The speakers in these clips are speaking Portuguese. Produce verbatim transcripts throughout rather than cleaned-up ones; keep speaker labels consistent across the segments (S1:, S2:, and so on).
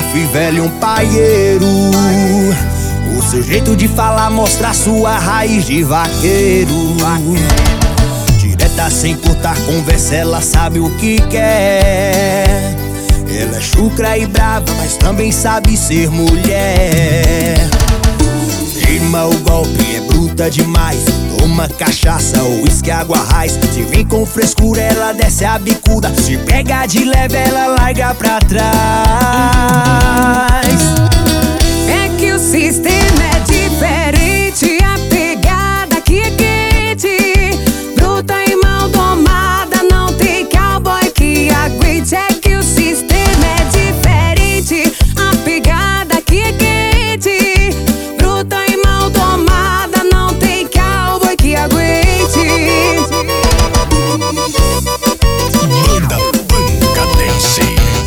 S1: fui velho, um paieiro. O seu jeito de falar mostra sua raiz de vaqueiro. Direta sem cortar conversa, ela sabe o que quer. Ela é chucra e brava, mas também sabe ser mulher. Firma o golpe, é bruta demais. Toma cachaça, uísque, água raiz. Se vem com frescura, ela desce a bicuda. Se pega de leve, ela larga pra trás.
S2: É que o sistema é diferente. A pegada aqui é quente. Bruta e mal domada, não tem cowboy que aguente. É que o sistema é diferente. A pegada aqui é quente. Bruta e mal domada, não tem cowboy que aguente.
S3: Manda Banca Dance.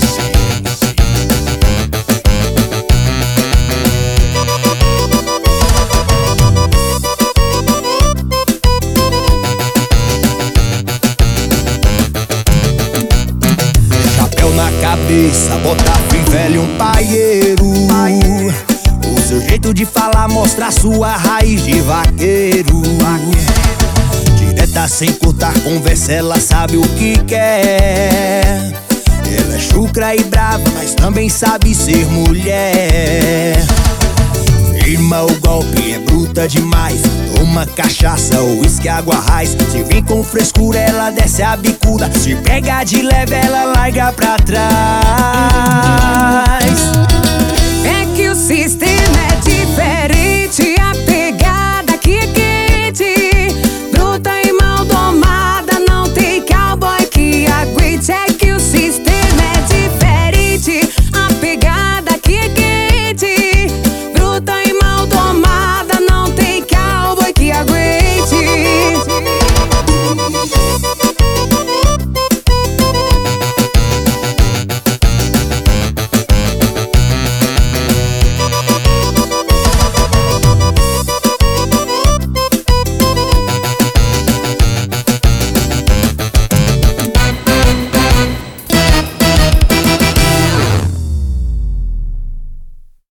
S1: Chapéu na cabeça, botar fui velho, um paieiro. O seu jeito de falar mostra sua raiz de vaqueiro. Direta sem cortar conversa, ela sabe o que quer. Ela é chucra e brava, mas também sabe ser mulher. Firma o golpe, é bruta demais. Toma cachaça, uísque, água raiz. Se vem com frescura, ela desce a bicuda. Se pega de leve, ela larga pra trás.